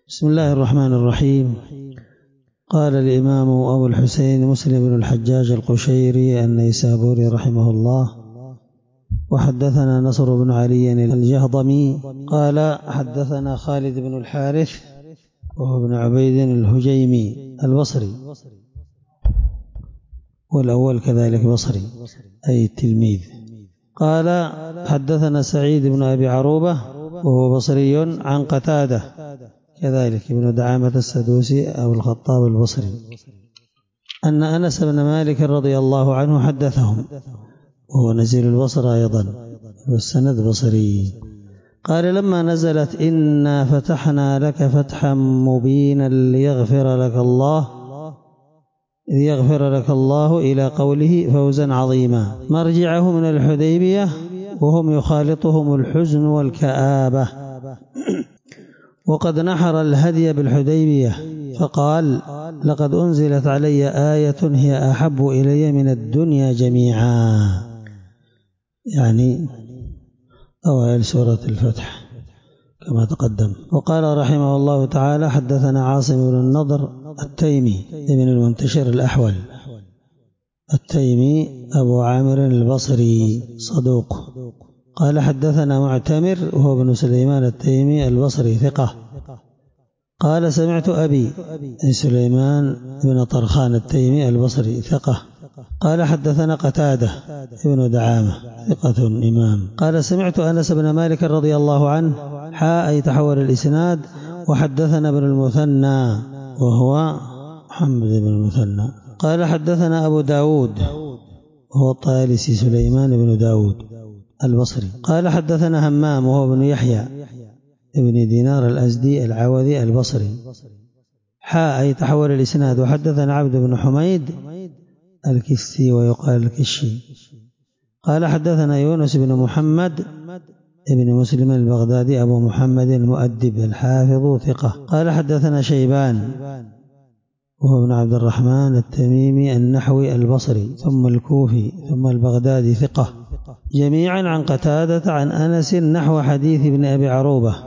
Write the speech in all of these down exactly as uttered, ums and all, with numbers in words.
بسم الله الرحمن الرحيم. قال الإمام أبو الحسين مسلم بن الحجاج القشيري النيسابوري رحمه الله: وحدثنا نصر بن علي الجهضمي قال حدثنا خالد بن الحارث وهو ابن عبيد الهجيمي البصري، والأول كذلك بصري أي التلميذ. قال حدثنا سعيد بن أبي عروبة وهو بصري عن قتادة كذلك ابن دعامة السدوسي أو الخطاب البصري أن أنس بن مالك رضي الله عنه حدثهم، وهو نزيل البصرة أيضا والسند بصري. قال: لما نزلت إنا فتحنا لك فتحا مبينا ليغفر لك الله ليغفر لك الله إلى قوله فوزا عظيما، مرجعه من الحديبية وهم يخالطهم الحزن والكآبة، وقد نحر الهدي بالحديبية فقال: لقد أنزلت علي آية هي أحب إلي من الدنيا جميعا، يعني أوائل سورة الفتح كما تقدم. وقال رحمه الله تعالى: حدثنا عاصم بن النضر التيمي ابن المنتشر الأحول التيمي أبو عامر البصري صدوق. قال حدثنا معتمر وهو ابن سليمان التيمي البصري ثقة. قال: سمعت أبي سليمان بن طرخان التيمي البصري ثقة. قال: حدثنا قتادة ابن دعامة ثقة إمام. قال: سمعت أنس بن مالك رضي الله عنه حاء أي تحول الإسناد. وحدثنا ابن المثنى وهو محمد بن المثنى. قال: حدثنا أبو داود وهو الطيالسي سليمان بن داود البصري. قال: حدثنا همام وهو ابن يحيى ابن دينار الأزدي العوذي البصري حاء أي تحول الإسناد. وحدثنا عبد بن حميد الكسي ويقال الكشي. قال: حدثنا يونس بن محمد ابن مسلم البغدادي أبو محمد المؤدب الحافظ ثقة. قال: حدثنا شيبان وهو ابن عبد الرحمن التميمي النحوي البصري ثم الكوفي ثم البغدادي ثقة، جميعا عن قتادة عن أنس نحو حديث ابن أبي عروبة.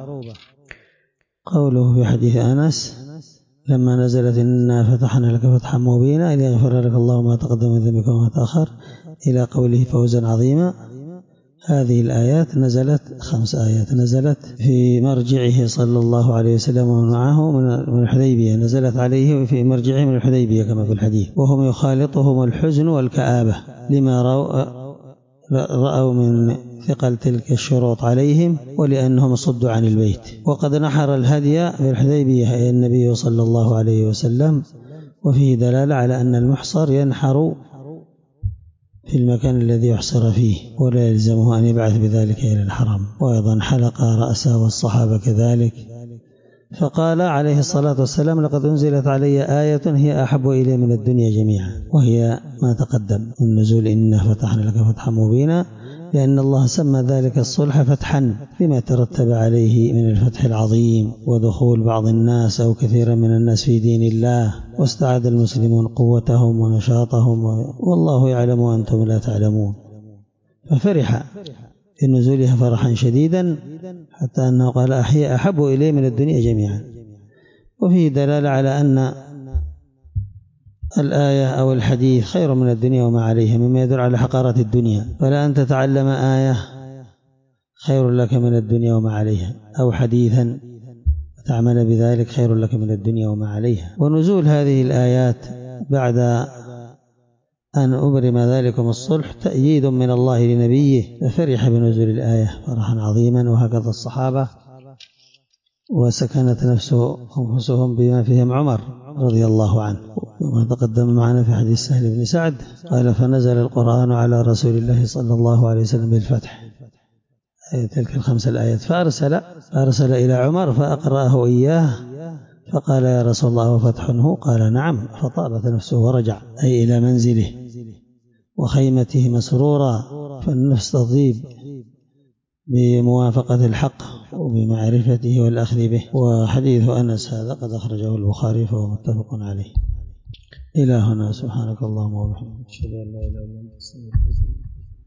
قوله في حديث أنس: لما نزلت إنا فتحنا لك فتحا مبينا ليغفر لك الله ما تقدم من ذنبك وما تأخر إلى قوله فوزا عظيما، هذه الآيات نزلت خمس آيات نزلت في مرجعه صلى الله عليه وسلم ومعه من الحديبية، نزلت عليه في مرجعه من الحديبية كما في الحديث، وهم يخالطهم الحزن والكآبة لما رأوا من ثقل تلك الشروط عليهم ولأنهم صدوا عن البيت. وقد نحر الهدي بالحديبية أي النبي صلى الله عليه وسلم، وفيه دلالة على أن المحصر ينحر في المكان الذي يحصر فيه ولا يلزمه أن يبعث بذلك إلى الحرم. وأيضا حلق رأسه والصحابة كذلك. فقال عليه الصلاة والسلام: لقد أنزلت علي آية هي أحب إلي من الدنيا جميعا، وهي ما تقدم من نزول إنا فتحنا لك فتحا مبينا، لأن الله سمى ذلك الصلح فتحا لما ترتب عليه من الفتح العظيم ودخول بعض الناس أو كثيرا من الناس في دين الله، واستعاد المسلمون قوتهم ونشاطهم، والله يعلم وأنتم لا تعلمون. ففرح في نزولها فرحا شديدا حتى أنه قال: هي أحب إليه من الدنيا جميعا. وفيه دلالة على أن الآية أو الحديث خير من الدنيا وما عليها، مما يدل على حقارة الدنيا. فلا أن تتعلم آية خير لك من الدنيا وما عليها، أو حديثا تعمل بذلك خير لك من الدنيا وما عليها. ونزول هذه الآيات بعد أن أبرم ذلكم الصلح تأييد من الله لنبيه، ففرح بنزول الآية فرحا عظيما، وهكذا الصحابة. وسكنت نفسه أنفسهم بما فيهم عمر رضي الله عنه، وما تقدم معنا في حديث سهل بن سعد قال: فنزل القرآن على رسول الله صلى الله عليه وسلم بالفتح، تلك الخمس الآيات. فأرسل أرسل إلى عمر فأقرأه إياه فقال: يا رسول الله وفتحه؟ قال: نعم. فطابت نفسه ورجع، أي إلى منزله وخيمته مسرورا، فالنفس تطيب بموافقة الحق وبمعرفته والأخذ به. وحديث أنس هذا قد أخرجه البخاري فهو متفق عليه. إلى هنا، سبحانك اللهم وبحمدك، أشهد أن لا إله إلا أنت، أستغفرك.